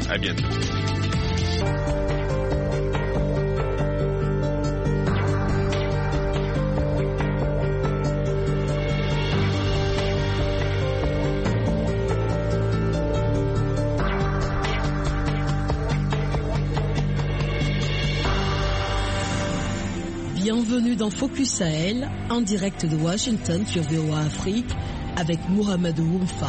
À bientôt. Bienvenue dans Focus Sahel, en direct de Washington sur VOA Afrique, avec Mohamed Woumfa.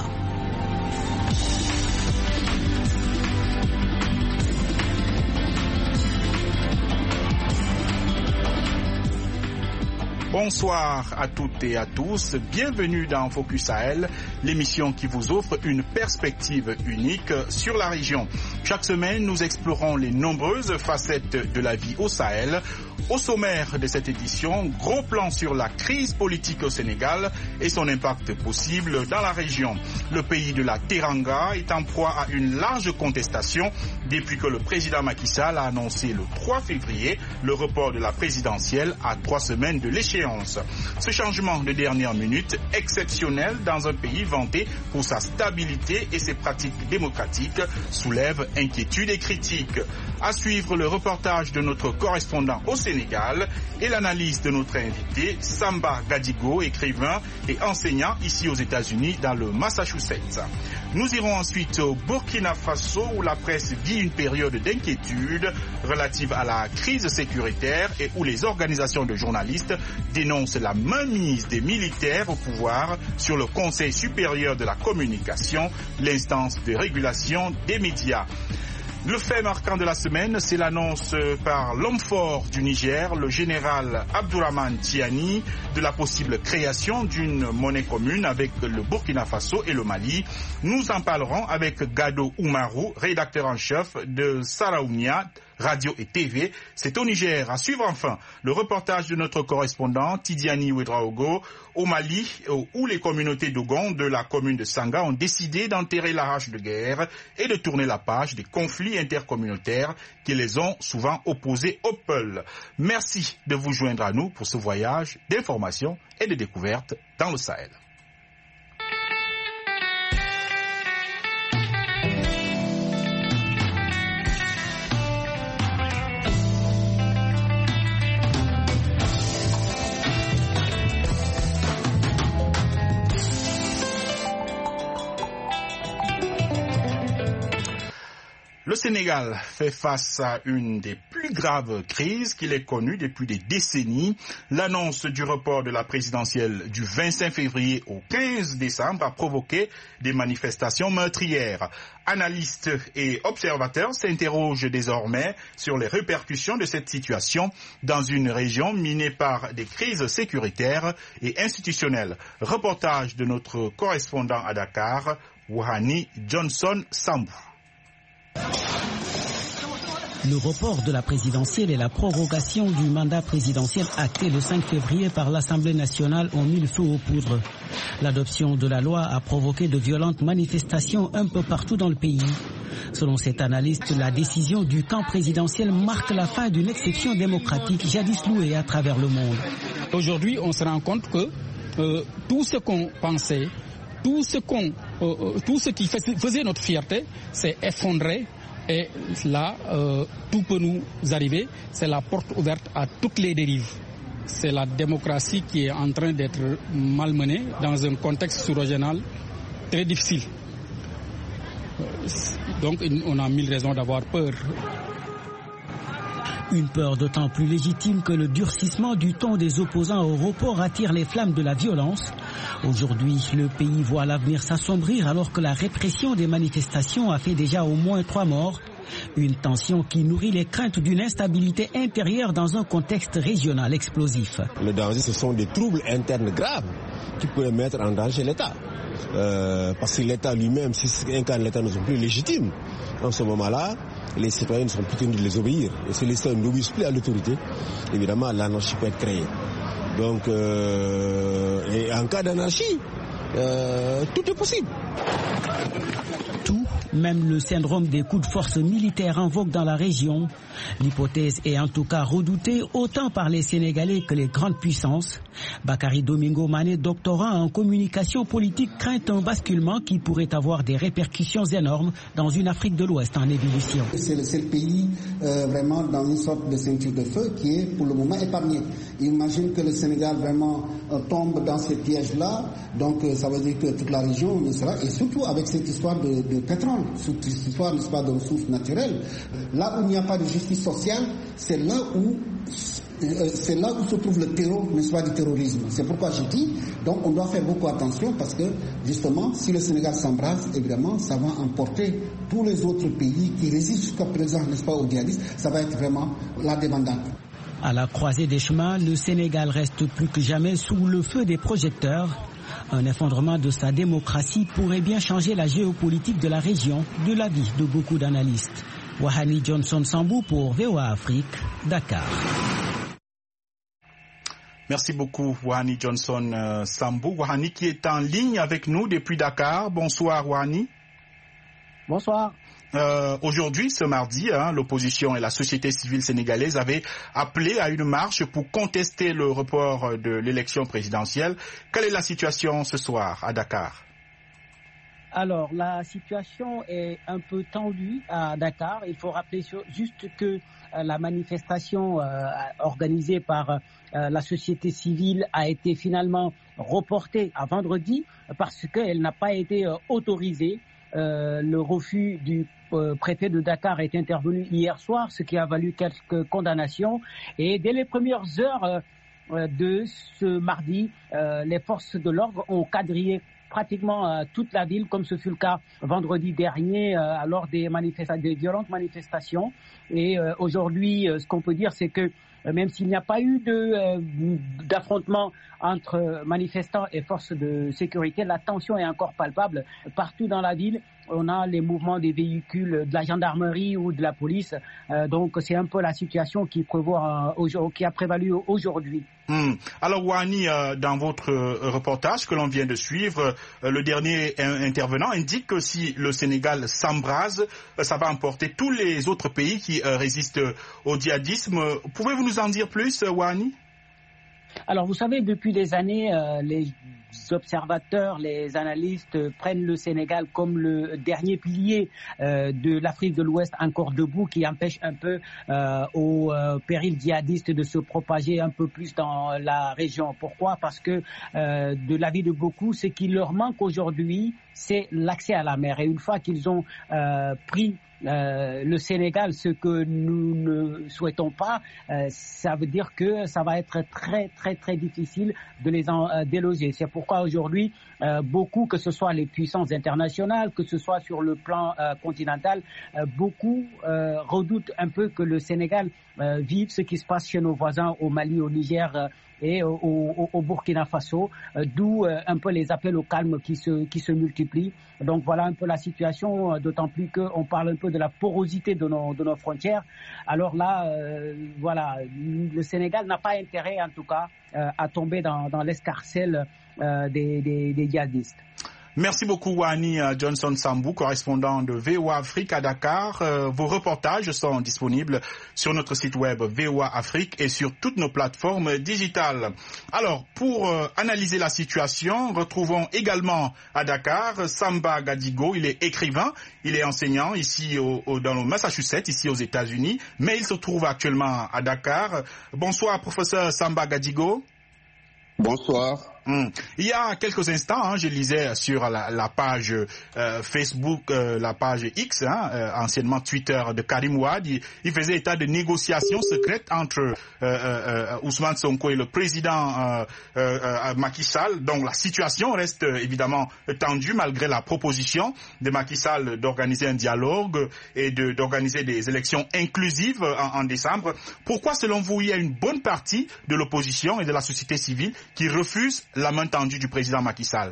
Bonsoir à toutes et à tous, bienvenue dans Focus Sahel, l'émission qui vous offre une perspective unique sur la région. Chaque semaine, nous explorons les nombreuses facettes de la vie au Sahel. Au sommaire de cette édition, gros plan sur la crise politique au Sénégal et son impact possible dans la région. Le pays de la Teranga est en proie à une large contestation depuis que le président Macky Sall a annoncé le 3 février le report de la présidentielle à 3 semaines de l'échéance. Ce changement de dernière minute, exceptionnel dans un pays vanté pour sa stabilité et ses pratiques démocratiques, soulève inquiétude et critiques. À suivre le reportage de notre correspondant au Sénégal et l'analyse de notre invité, Samba Gadigo, écrivain et enseignant ici aux États-Unis dans le Massachusetts. Nous irons ensuite au Burkina Faso où la presse vit une période d'inquiétude relative à la crise sécuritaire et où les organisations de journalistes dénoncent la mainmise des militaires au pouvoir sur le Conseil supérieur de la communication, l'instance de régulation des médias. Le fait marquant de la semaine, c'est l'annonce par l'homme fort du Niger, le général Abdourahmane Tiani, de la possible création d'une monnaie commune avec le Burkina Faso et le Mali. Nous en parlerons avec Gado Oumarou, rédacteur en chef de Saraounia, Radio et TV. C'est au Niger. À suivre enfin le reportage de notre correspondant Tidiane Ouedraogo au Mali, où les communautés Dogon de la commune de Sanga ont décidé d'enterrer la hache de guerre et de tourner la page des conflits intercommunautaires qui les ont souvent opposés au peuple. Merci de vous joindre à nous pour ce voyage d'information et de découverte dans le Sahel. Le Sénégal fait face à une des plus graves crises qu'il ait connues depuis des décennies. L'annonce du report de la présidentielle du 25 février au 15 décembre a provoqué des manifestations meurtrières. Analystes et observateurs s'interrogent désormais sur les répercussions de cette situation dans une région minée par des crises sécuritaires et institutionnelles. Reportage de notre correspondant à Dakar, Wahani Johnson Sambou. Le report de la présidentielle et la prorogation du mandat présidentiel acté le 5 février par l'Assemblée nationale ont mis le feu aux poudres. L'adoption de la loi a provoqué de violentes manifestations un peu partout dans le pays. Selon cet analyste, la décision du camp présidentiel marque la fin d'une exception démocratique jadis louée à travers le monde. Aujourd'hui, on se rend compte que tout ce qu'on pensait, tout ce qui faisait notre fierté s'est effondré. Et là, tout peut nous arriver. C'est la porte ouverte à toutes les dérives. C'est la démocratie qui est en train d'être malmenée dans un contexte sous-régional très difficile. Donc, on a mille raisons d'avoir peur. Une peur d'autant plus légitime que le durcissement du ton des opposants au report attire les flammes de la violence. Aujourd'hui, le pays voit l'avenir s'assombrir alors que la répression des manifestations a fait déjà au moins 3 morts. Une tension qui nourrit les craintes d'une instabilité intérieure dans un contexte régional explosif. Le danger, ce sont des troubles internes graves qui pourraient mettre en danger l'État. Parce que l'État lui-même, si incarne l'État, ne sont plus légitimes. En ce moment-là, les citoyens ne sont plus tenus de les obéir. Et si les citoyens n'obéissent plus à l'autorité, évidemment, l'anarchie peut être créée. Donc, et en cas d'anarchie, tout est possible. Tout même le syndrome des coups de force militaires en vogue dans la région. L'hypothèse est en tout cas redoutée autant par les Sénégalais que les grandes puissances. Bakary Domingo Mané, doctorant en communication politique, craint un basculement qui pourrait avoir des répercussions énormes dans une Afrique de l'Ouest en ébullition. C'est le pays vraiment dans une sorte de ceinture de feu qui est pour le moment épargné. Imagine que le Sénégal vraiment tombe dans ces pièges-là, donc ça veut dire que toute la région ne sera, et surtout avec cette histoire de pétrole, cette histoire, n'est-ce pas, de ressources naturelles. Là où il n'y a pas de justice sociale, c'est là où se trouve le terreau, n'est-ce pas, du terrorisme. C'est pourquoi je dis, donc on doit faire beaucoup attention parce que justement, si le Sénégal s'embrase, évidemment, ça va emporter tous les autres pays qui résistent jusqu'à présent, n'est-ce pas, aux djihadistes. Ça va être vraiment la débandade. À la croisée des chemins, le Sénégal reste plus que jamais sous le feu des projecteurs. Un effondrement de sa démocratie pourrait bien changer la géopolitique de la région, de l'avis de beaucoup d'analystes. Wahani Johnson Sambou pour VOA Afrique, Dakar. Merci beaucoup, Wahani Johnson Sambou. Wahani qui est en ligne avec nous depuis Dakar. Bonsoir, Wahani. Bonsoir. Aujourd'hui, ce mardi, l'opposition et la société civile sénégalaise avaient appelé à une marche pour contester le report de l'élection présidentielle. Quelle est la situation ce soir à Dakar? Alors, la situation est un peu tendue à Dakar. Il faut rappeler juste que la manifestation organisée par la société civile a été finalement reportée à vendredi parce qu'elle n'a pas été autorisée. Le refus du préfet de Dakar est intervenu hier soir, ce qui a valu quelques condamnations. Et dès les premières heures de ce mardi, les forces de l'ordre ont quadrillé pratiquement toute la ville, comme ce fut le cas vendredi dernier lors des violentes manifestations. Et aujourd'hui, ce qu'on peut dire, c'est que même s'il n'y a pas eu d'affrontement entre manifestants et forces de sécurité, la tension est encore palpable partout dans la ville. On a les mouvements des véhicules de la gendarmerie ou de la police. Donc c'est un peu la situation qui a prévalu aujourd'hui. Alors Wahani, dans votre reportage que l'on vient de suivre, le dernier intervenant indique que si le Sénégal s'embrase, ça va emporter tous les autres pays qui résistent au djihadisme. Pouvez-vous nous en dire plus, Wahani? Alors vous savez, depuis des années, les observateurs, les analystes prennent le Sénégal comme le dernier pilier de l'Afrique de l'Ouest encore debout, qui empêche un peu au péril djihadiste de se propager un peu plus dans la région. Pourquoi? Parce que de l'avis de beaucoup, ce qui leur manque aujourd'hui, c'est l'accès à la mer. Et une fois qu'ils ont pris le Sénégal, ce que nous ne souhaitons pas, ça veut dire que ça va être très très très difficile de les en déloger. C'est pourquoi aujourd'hui, beaucoup, que ce soit les puissances internationales, que ce soit sur le plan continental, beaucoup redoutent un peu que le Sénégal vive ce qui se passe chez nos voisins au Mali, au Niger et au Burkina Faso, d'où un peu les appels au calme qui se multiplient. Donc voilà un peu la situation, d'autant plus qu'on parle un peu de la porosité de nos frontières. Alors là, voilà, le Sénégal n'a pas intérêt en tout cas à tomber dans l'escarcelle des djihadistes. Merci beaucoup Wahani Johnson Sambou, correspondant de VOA Afrique à Dakar. Vos reportages sont disponibles sur notre site web VOA Afrique et sur toutes nos plateformes digitales. Alors, pour analyser la situation, retrouvons également à Dakar Samba Gadigo. Il est écrivain, il est enseignant ici dans le Massachusetts, ici aux États-Unis, mais il se trouve actuellement à Dakar. Bonsoir, professeur Samba Gadigo. Bonsoir. Il y a quelques instants, je lisais sur la page Facebook, la page X, anciennement Twitter de Karim Wade, il faisait état de négociations secrètes entre Ousmane Sonko et le président Macky Sall. Donc la situation reste évidemment tendue malgré la proposition de Macky Sall d'organiser un dialogue et d'organiser des élections inclusives en décembre. Pourquoi, selon vous, il y a une bonne partie de l'opposition et de la société civile qui refuse la main tendue du président Macky Sall?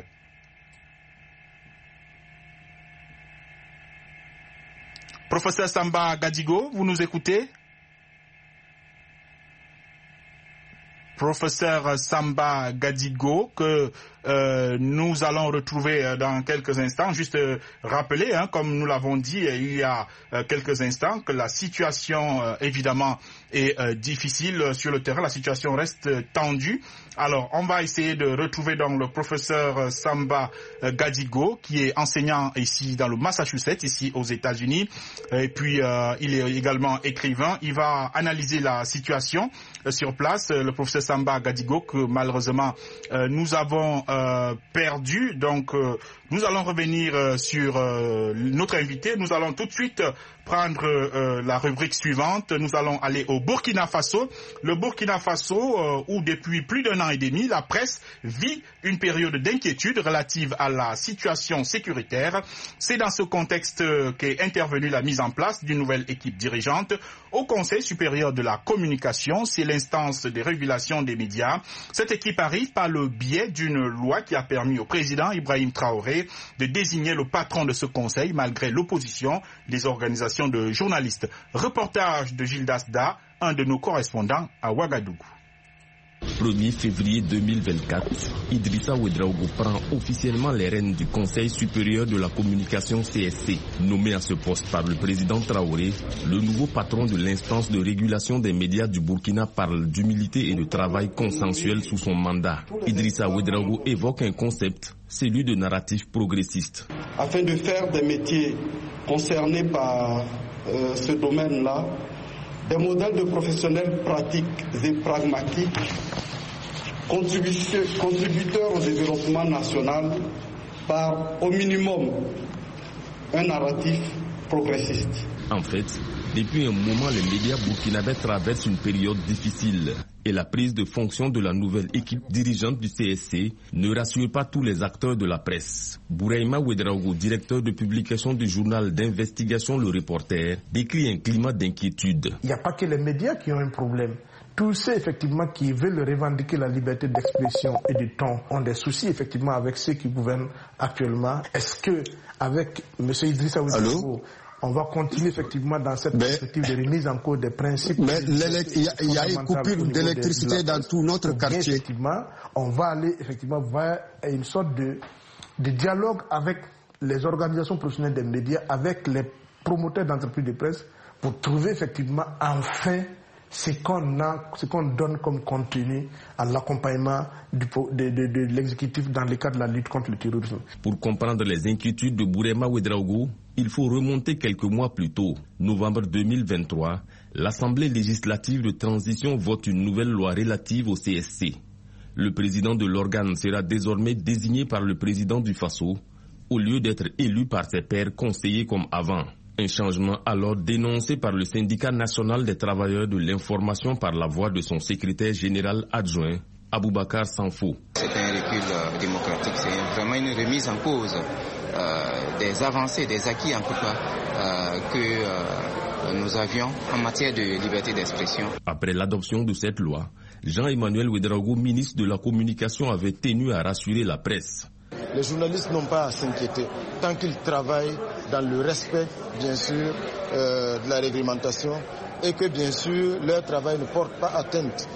Professeur Samba Gadigo, vous nous écoutez? Professeur Samba Gadigo, que nous allons retrouver dans quelques instants. Juste rappeler, comme nous l'avons dit il y a quelques instants, que la situation évidemment est difficile sur le terrain. La situation reste tendue. Alors, on va essayer de retrouver donc le professeur Samba Gadigo, qui est enseignant ici dans le Massachusetts, ici aux États-Unis. Et puis, il est également écrivain. Il va analyser la situation sur place. Le professeur Samba Gadigo, que malheureusement, nous avons perdu. Donc, nous allons revenir sur notre invité. Nous allons tout de suite prendre la rubrique suivante. Nous allons aller au Burkina Faso. Le Burkina Faso, où depuis plus d'un an et demi, la presse vit une période d'inquiétude relative à la situation sécuritaire. C'est dans ce contexte qu'est intervenue la mise en place d'une nouvelle équipe dirigeante au Conseil supérieur de la communication. C'est l'instance de régulation des médias. Cette équipe arrive par le biais d'une loi qui a permis au président Ibrahim Traoré de désigner le patron de ce conseil malgré l'opposition des organisations de journalistes. Reportage de Gilles Dasda, un de nos correspondants à Ouagadougou. 1er février 2024, Idrissa Ouedraogo prend officiellement les rênes du Conseil supérieur de la communication CSC. Nommé à ce poste par le président Traoré, le nouveau patron de l'instance de régulation des médias du Burkina parle d'humilité et de travail consensuel sous son mandat. Idrissa Ouedraogo évoque un concept, celui de narratif progressiste. Afin de faire des métiers concernés par ce domaine-là, des modèles de professionnels pratiques et pragmatiques, contributeurs au développement national par au minimum un narratif progressiste. En fait, depuis un moment, les médias burkinabés traversent une période difficile et la prise de fonction de la nouvelle équipe dirigeante du CSC ne rassure pas tous les acteurs de la presse. Bouraïma Ouedraogo, directeur de publication du journal d'investigation Le Reporter, décrit un climat d'inquiétude. Il n'y a pas que les médias qui ont un problème. Tous ceux effectivement qui veulent revendiquer la liberté d'expression et de ton ont des soucis effectivement avec ceux qui gouvernent actuellement. Est-ce que avec M. Idrissa Ouedraogo, on va continuer effectivement dans cette perspective de remise en cause des principes. Mais il y a une coupure d'électricité dans tout notre quartier. Effectivement, on va aller effectivement vers une sorte de dialogue avec les organisations professionnelles des médias, avec les promoteurs d'entreprises de presse, pour trouver effectivement enfin ce qu'on donne comme contenu à l'accompagnement de l'exécutif dans le cadre de la lutte contre le terrorisme. Pour comprendre les inquiétudes de Bouraïma Ouedraogo, il faut remonter quelques mois plus tôt. Novembre 2023, l'Assemblée législative de transition vote une nouvelle loi relative au CSC. Le président de l'organe sera désormais désigné par le président du Faso, au lieu d'être élu par ses pairs conseillers comme avant. Un changement alors dénoncé par le syndicat national des travailleurs de l'information par la voix de son secrétaire général adjoint, Aboubacar Sanfo. C'est un recul démocratique, c'est vraiment une remise en cause des avancées, des acquis en tout cas que nous avions en matière de liberté d'expression. Après l'adoption de cette loi, Jean-Emmanuel Ouedraogo, ministre de la Communication, avait tenu à rassurer la presse. Les journalistes n'ont pas à s'inquiéter tant qu'ils travaillent dans le respect, bien sûr, de la réglementation et que, bien sûr, leur travail ne porte pas atteinte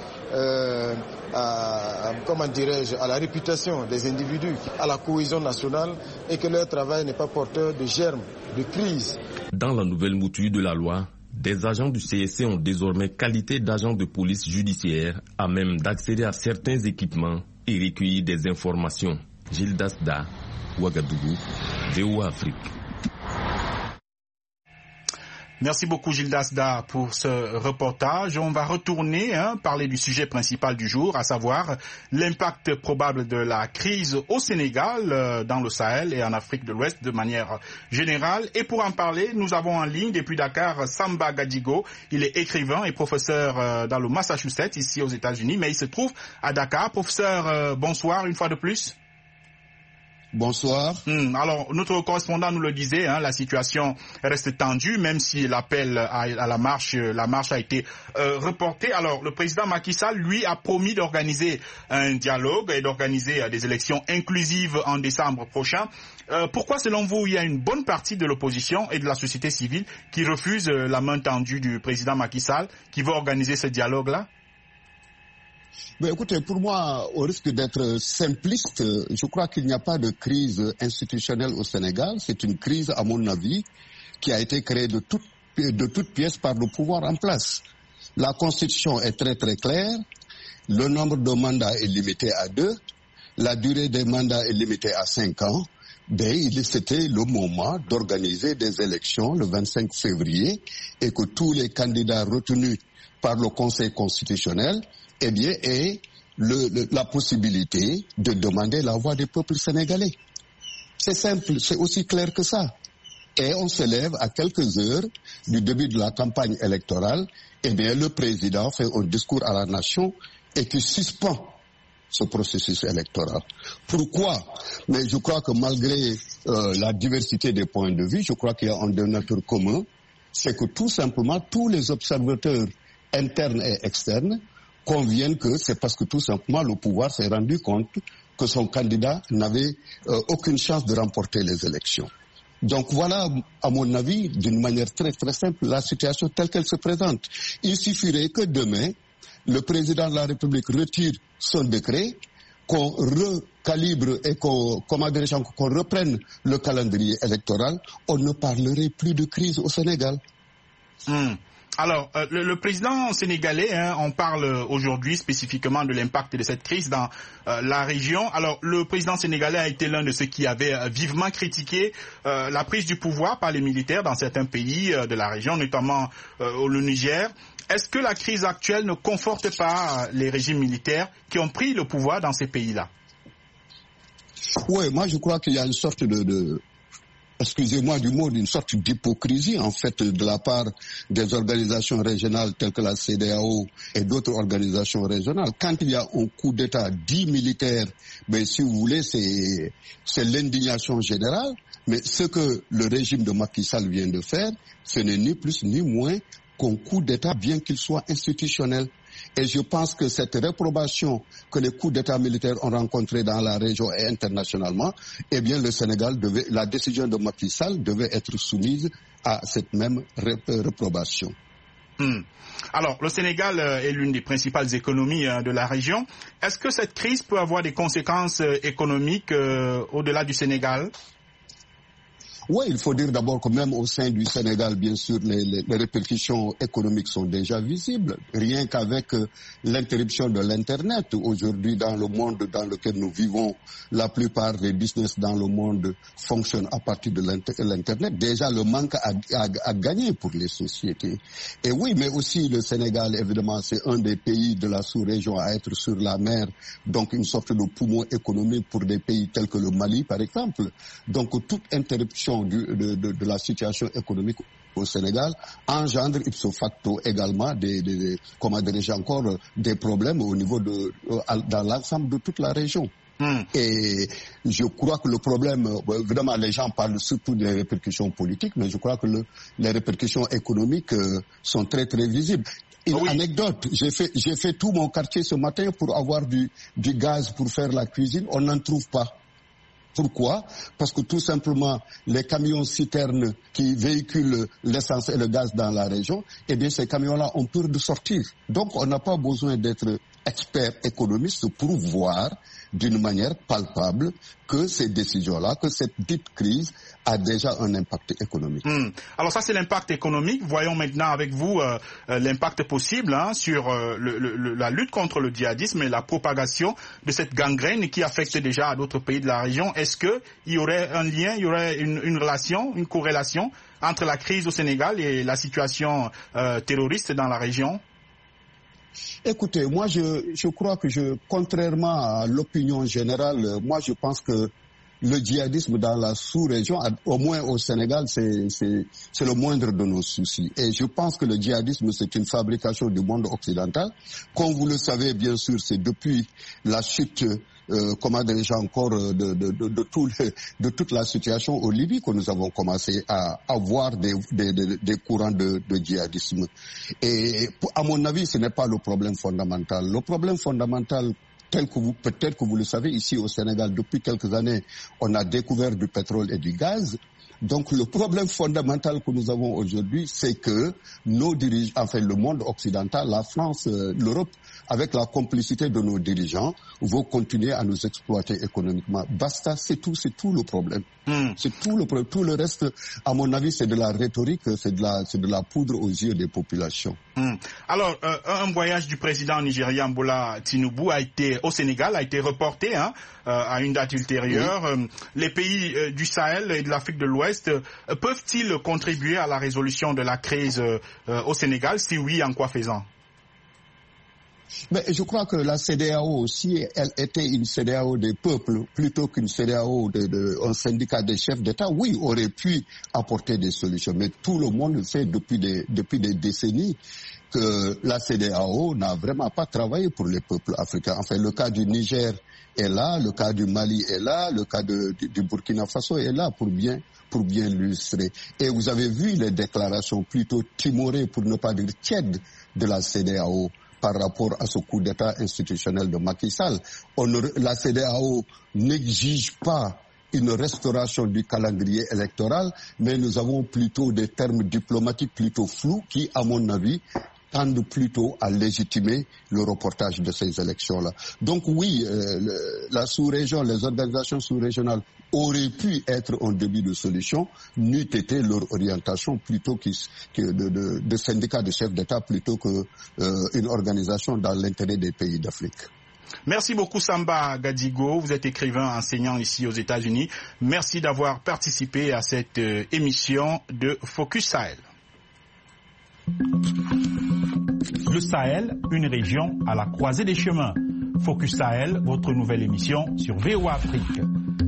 à la réputation des individus, à la cohésion nationale et que leur travail n'est pas porteur de germes, de crise. Dans la nouvelle mouture de la loi, des agents du CSC ont désormais qualité d'agents de police judiciaire à même d'accéder à certains équipements et recueillir des informations. Gilles Dasda, Ouagadougou, VOA Afrique. Merci beaucoup Gilles Dasda pour ce reportage. On va retourner parler du sujet principal du jour, à savoir l'impact probable de la crise au Sénégal, dans le Sahel et en Afrique de l'Ouest de manière générale. Et pour en parler, nous avons en ligne depuis Dakar Samba Gadigo. Il est écrivain et professeur dans le Massachusetts, ici aux États-Unis, mais il se trouve à Dakar. Professeur, bonsoir une fois de plus. Bonsoir. Alors, notre correspondant nous le disait, la situation reste tendue, même si l'appel à la marche a été reporté. Alors, le président Macky Sall, lui, a promis d'organiser un dialogue et d'organiser des élections inclusives en décembre prochain. Pourquoi, selon vous, il y a une bonne partie de l'opposition et de la société civile qui refuse la main tendue du président Macky Sall, qui veut organiser ce dialogue-là? Mais écoutez, pour moi, au risque d'être simpliste, je crois qu'il n'y a pas de crise institutionnelle au Sénégal. C'est une crise, à mon avis, qui a été créée de toutes pièces par le pouvoir en place. La Constitution est très très claire. Le nombre de mandats est limité à 2. La durée des mandats est limitée à 5 ans. C'était le moment d'organiser des élections le 25 février et que tous les candidats retenus par le Conseil constitutionnel aient la possibilité de demander la voix des peuples sénégalais. C'est simple, c'est aussi clair que ça. Et on se lève à quelques heures du début de la campagne électorale, le président fait un discours à la nation et qui suspend ce processus électoral. Pourquoi? Mais je crois que malgré la diversité des points de vue, je crois qu'il y a un dénominateur commun, c'est que tout simplement tous les observateurs internes et externes conviennent que c'est parce que tout simplement le pouvoir s'est rendu compte que son candidat n'avait aucune chance de remporter les élections. Donc voilà, à mon avis, d'une manière très très simple, la situation telle qu'elle se présente. Il suffirait que demain, le président de la République retire son décret, qu'on recalibre et qu'on reprenne le calendrier électoral, on ne parlerait plus de crise au Sénégal. Alors, le président sénégalais, on parle aujourd'hui spécifiquement de l'impact de cette crise dans la région. Alors, le président sénégalais a été l'un de ceux qui avait vivement critiqué la prise du pouvoir par les militaires dans certains pays de la région, notamment le Niger. Est-ce que la crise actuelle ne conforte pas les régimes militaires qui ont pris le pouvoir dans ces pays-là? Oui, moi je crois qu'il y a une sorte excusez-moi du mot, d'une sorte d'hypocrisie en fait de la part des organisations régionales telles que la CEDEAO et d'autres organisations régionales. Quand il y a un coup d'État dit militaire, si vous voulez, c'est l'indignation générale. Mais ce que le régime de Macky Sall vient de faire, ce n'est ni plus ni moins qu'un coup d'État, bien qu'il soit institutionnel. Et je pense que cette réprobation que les coups d'État militaires ont rencontré dans la région et internationalement, le Sénégal la décision de Macky Sall devait être soumise à cette même réprobation. Alors, le Sénégal est l'une des principales économies de la région. Est-ce que cette crise peut avoir des conséquences économiques au-delà du Sénégal? Oui, il faut dire d'abord que même au sein du Sénégal, bien sûr, les répercussions économiques sont déjà visibles. Rien qu'avec l'interruption de l'Internet, aujourd'hui dans le monde dans lequel nous vivons, la plupart des business dans le monde fonctionnent à partir de l'Internet. Déjà, le manque a gagné pour les sociétés. Et oui, mais aussi le Sénégal, évidemment, c'est un des pays de la sous-région à être sur la mer, donc une sorte de poumon économique pour des pays tels que le Mali, par exemple. Donc, toute interruption de la situation économique au Sénégal engendre ipso facto également des problèmes au niveau dans l'ensemble de toute la région. Et je crois que le problème, évidemment les gens parlent surtout des répercussions politiques, mais je crois que les répercussions économiques sont très très visibles. Une anecdote, j'ai fait tout mon quartier ce matin pour avoir du gaz pour faire la cuisine, on n'en trouve pas. Pourquoi? Parce que tout simplement, les camions-citernes qui véhiculent l'essence et le gaz dans la région, ces camions-là ont peur de sortir. Donc, on n'a pas besoin d'être expert économiste pour voir d'une manière palpable que ces décisions-là, que cette dite crise a déjà un impact économique. Alors ça, c'est l'impact économique. Voyons maintenant avec vous l'impact possible sur la lutte contre le djihadisme et la propagation de cette gangrène qui affecte déjà d'autres pays de la région. Est-ce qu'il y aurait un lien, il y aurait une relation, une corrélation entre la crise au Sénégal et la situation terroriste dans la région? Écoutez, moi je crois que contrairement à l'opinion générale, moi je pense que le djihadisme dans la sous-région, au moins au Sénégal, c'est le moindre de nos soucis. Et je pense que le djihadisme, c'est une fabrication du monde occidental. Comme vous le savez, bien sûr, c'est depuis la chute de toute la situation au Libye que nous avons commencé à avoir des courants de djihadisme. Et à mon avis, ce n'est pas le problème fondamental. Le problème fondamental, peut-être que vous le savez, ici au Sénégal, depuis quelques années, on a découvert du pétrole et du gaz. Donc le problème fondamental que nous avons aujourd'hui, c'est que nos dirigeants, enfin le monde occidental, la France, l'Europe, avec la complicité de nos dirigeants, vont continuer à nous exploiter économiquement. Basta, c'est tout le problème. C'est tout le problème. Tout le reste, à mon avis, c'est de la rhétorique, c'est de la poudre aux yeux des populations. Alors, un voyage du président nigérian Bola Tinubu au Sénégal a été reporté à une date ultérieure. Oui. Les pays du Sahel et de l'Afrique de l'Ouest peuvent-ils contribuer à la résolution de la crise au Sénégal? Si oui, en quoi faisant? Mais je crois que la CEDEAO aussi, elle était une CEDEAO des peuples plutôt qu'une CEDEAO un syndicat des chefs d'État. Oui, aurait pu apporter des solutions, mais tout le monde sait depuis des décennies que la CEDEAO n'a vraiment pas travaillé pour les peuples africains. Enfin, le cas du Niger est là, le cas du Mali est là, le cas du Burkina Faso est là pour bien l'illustrer. Et vous avez vu les déclarations plutôt timorées, pour ne pas dire tièdes, de la CEDEAO par rapport à ce coup d'État institutionnel de Macky Sall. La CEDEAO n'exige pas une restauration du calendrier électoral, mais nous avons plutôt des termes diplomatiques plutôt flous qui, à mon avis, tendent plutôt à légitimer le reportage de ces élections-là. Donc oui, la sous-région, les organisations sous-régionales auraient pu être un début de solution, n'eût été leur orientation plutôt que de syndicats de chefs d'État plutôt qu'une organisation dans l'intérêt des pays d'Afrique. Merci beaucoup Samba Gadigo, vous êtes écrivain, enseignant ici aux États-Unis. Merci d'avoir participé à cette émission de Focus Sahel. Le Sahel, une région à la croisée des chemins. Focus Sahel, votre nouvelle émission sur VOA Afrique.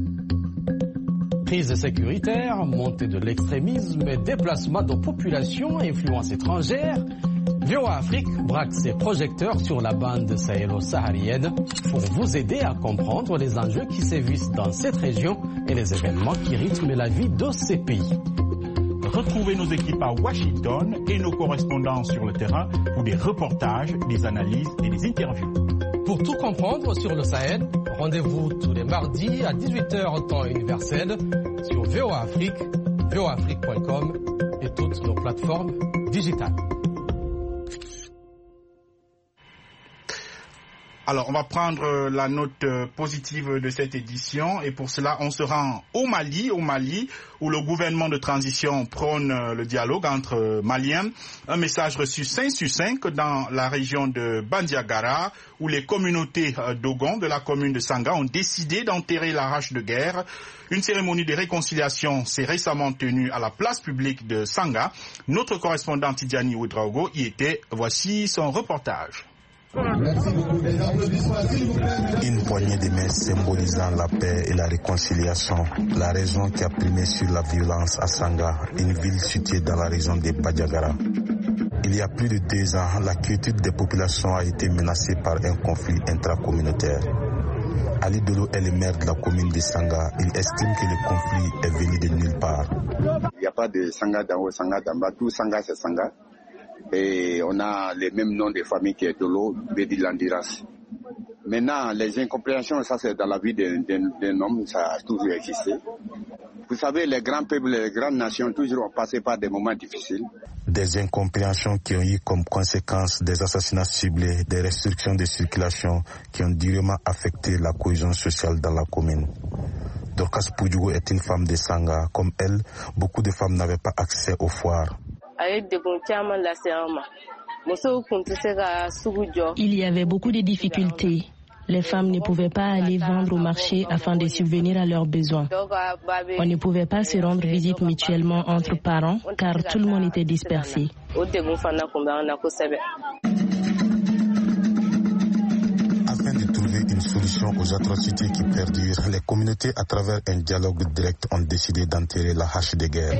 Crise sécuritaire, montée de l'extrémisme et déplacement de populations à influence étrangère. VOA Afrique braque ses projecteurs sur la bande sahélo-saharienne pour vous aider à comprendre les enjeux qui sévissent dans cette région et les événements qui rythment la vie de ces pays. Retrouvez nos équipes à Washington et nos correspondants sur le terrain pour des reportages, des analyses et des interviews. Pour tout comprendre sur le Sahel, rendez-vous tous les mardis à 18h temps universel sur VOA Afrique, voaafrique.com et toutes nos plateformes digitales. Alors, on va prendre la note positive de cette édition et pour cela, on se rend au Mali où le gouvernement de transition prône le dialogue entre Maliens. Un message reçu 5 sur 5 dans la région de Bandiagara où les communautés Dogon de la commune de Sanga ont décidé d'enterrer la hache de guerre. Une cérémonie de réconciliation s'est récemment tenue à la place publique de Sanga. Notre correspondant Tidjani Ouedraogo y était. Voici son reportage. Une poignée de main symbolisant la paix et la réconciliation. La raison qui a primé sur la violence à Sanga, une ville située dans la région de Bandiagara. Il y a plus de 2 ans, la quiétude des populations a été menacée par un conflit intracommunautaire. Ali Dolo est le maire de la commune de Sanga. Il estime que le conflit est venu de nulle part. Il n'y a pas de Sanga d'en haut, Sanga d'en bas. Tout Sanga, c'est Sanga. Et on a les mêmes noms des familles qui est Dolo, Bedi Landiras. Maintenant, les incompréhensions, ça c'est dans la vie d'un homme, ça a toujours existé. Vous savez, les grands peuples, les grandes nations, toujours ont passé par des moments difficiles. Des incompréhensions qui ont eu comme conséquence des assassinats ciblés, des restrictions de circulation qui ont durement affecté la cohésion sociale dans la commune. Dorcas Poudjougou est une femme de Sanga. Comme elle, beaucoup de femmes n'avaient pas accès aux foires. Il y avait beaucoup de difficultés. Les femmes ne pouvaient pas aller vendre au marché afin de subvenir à leurs besoins. On ne pouvait pas se rendre visite mutuellement entre parents car tout le monde était dispersé. Afin de trouver une solution aux atrocités qui perdurent, les communautés à travers un dialogue direct ont décidé d'enterrer la hache de guerre.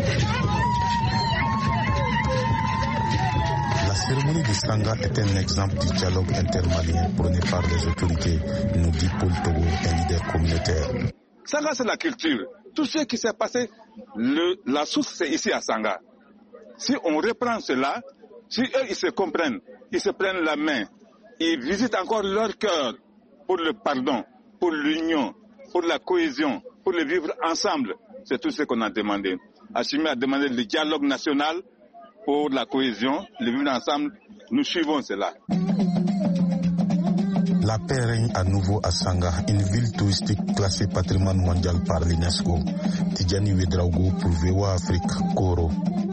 La cérémonie de Sanga est un exemple du dialogue intermalien prôné par les autorités, nous dit Paul Togo, un leader communautaire. Sanga, c'est la culture. Tout ce qui s'est passé, la source, c'est ici à Sanga. Si on reprend cela, si eux, ils se comprennent, ils se prennent la main, ils visitent encore leur cœur pour le pardon, pour l'union, pour la cohésion, pour le vivre ensemble, C'est tout ce qu'on a demandé. Assimi a demandé le dialogue national pour la cohésion, le vivre ensemble. Nous suivons cela. La paix règne à nouveau à Sanga, une ville touristique classée patrimoine mondial par l'UNESCO. Tidjani Ouedraogo pour VOA Afrique, Koro.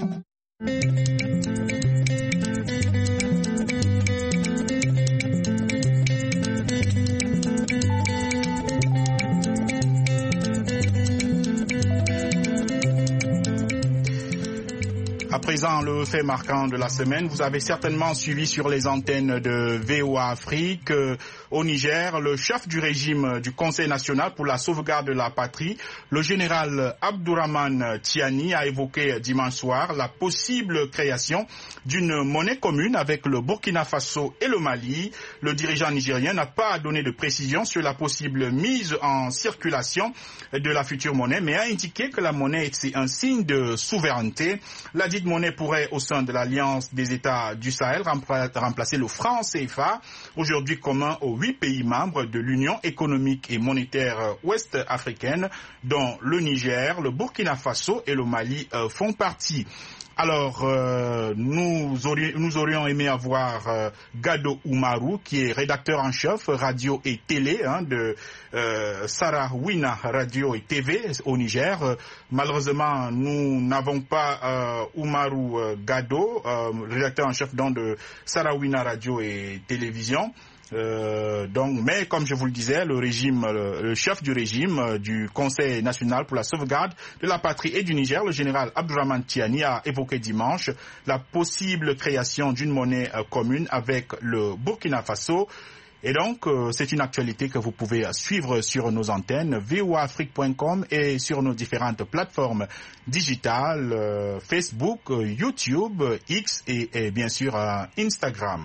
À présent, le fait marquant de la semaine, vous avez certainement suivi sur les antennes de VOA Afrique. Au Niger, le chef du régime du Conseil national pour la sauvegarde de la patrie, le général Abdourahmane Tiani, a évoqué dimanche soir la possible création d'une monnaie commune avec le Burkina Faso et le Mali. Le dirigeant nigérien n'a pas donné de précision sur la possible mise en circulation de la future monnaie, mais a indiqué que la monnaie est un signe de souveraineté. La dite monnaie pourrait, au sein de l'Alliance des États du Sahel, remplacer le franc CFA, aujourd'hui commun aux 8 pays membres de l'Union économique et monétaire ouest-africaine, dont le Niger, le Burkina Faso et le Mali font partie. Alors, nous aurions aimé avoir Gado Oumarou, qui est rédacteur en chef radio et télé de Sarawina Radio et TV au Niger. Malheureusement, nous n'avons pas Oumarou Gado, rédacteur en chef de Sarawina Radio et Télévision. Mais comme je vous le disais, le chef du régime du Conseil national pour la sauvegarde de la patrie et du Niger, le général Abdourahmane Tiani, a évoqué dimanche la possible création d'une monnaie commune avec le Burkina Faso. Et donc, c'est une actualité que vous pouvez suivre sur nos antennes voaafrique.com et sur nos différentes plateformes digitales, Facebook, YouTube, X et bien sûr Instagram.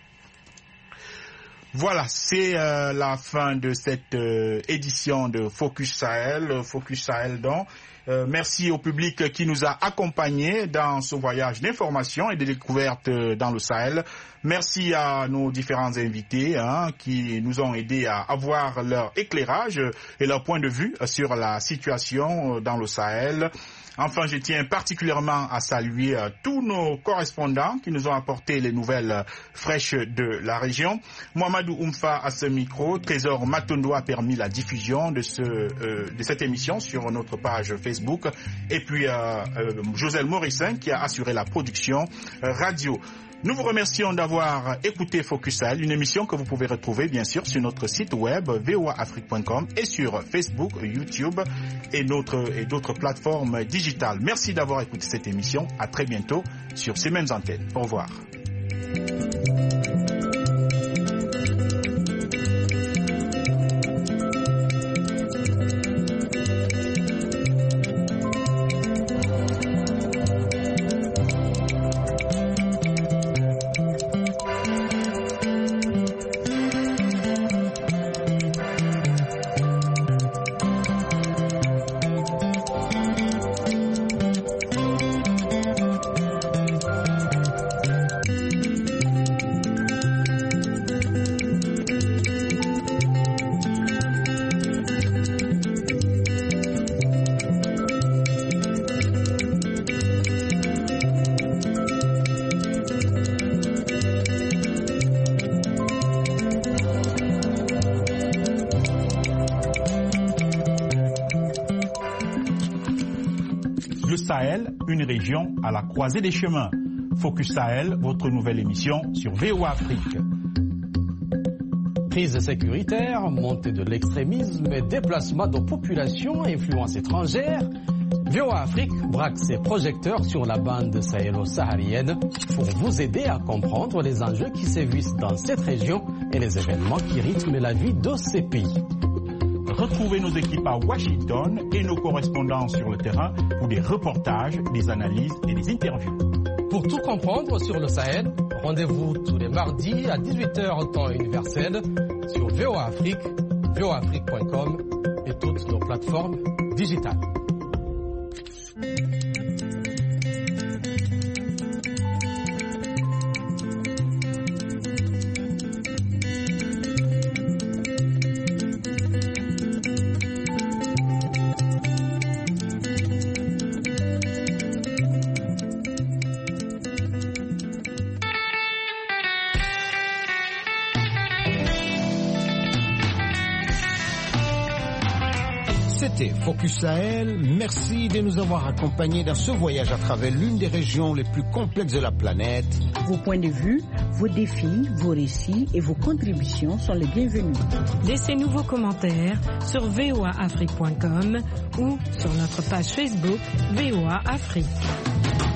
Voilà, c'est la fin de cette édition de Focus Sahel donc. Merci au public qui nous a accompagnés dans ce voyage d'information et de découverte dans le Sahel. Merci à nos différents invités qui nous ont aidés à avoir leur éclairage et leur point de vue sur la situation dans le Sahel. Enfin, je tiens particulièrement à saluer tous nos correspondants qui nous ont apporté les nouvelles fraîches de la région. Mohamedou Oumfa à ce micro. Trésor Matondo a permis la diffusion de cette émission sur notre page Facebook. Et puis Joselle Morissin qui a assuré la production radio. Nous vous remercions d'avoir écouté Focus Sahel, une émission que vous pouvez retrouver bien sûr sur notre site web voaafrique.com et sur Facebook, YouTube et d'autres plateformes digitales. Merci d'avoir écouté cette émission. À très bientôt sur ces mêmes antennes. Au revoir. Sahel, une région à la croisée des chemins. Focus Sahel, votre nouvelle émission sur VOA Afrique. Crise sécuritaire, montée de l'extrémisme et déplacement de populations à influence étrangère, VOA Afrique braque ses projecteurs sur la bande sahélo-saharienne pour vous aider à comprendre les enjeux qui sévissent dans cette région et les événements qui rythment la vie de ces pays. Retrouvez nos équipes à Washington et nos correspondants sur le terrain pour des reportages, des analyses et des interviews. Pour tout comprendre sur le Sahel, rendez-vous tous les mardis à 18h temps universel sur VOA Afrique, voaafrique.com et toutes nos plateformes digitales. C'était Focus Sahel. Merci de nous avoir accompagnés dans ce voyage à travers l'une des régions les plus complexes de la planète. Vos points de vue, vos défis, vos récits et vos contributions sont les bienvenus. Laissez-nous vos commentaires sur voaafrique.com ou sur notre page Facebook VOA Afrique.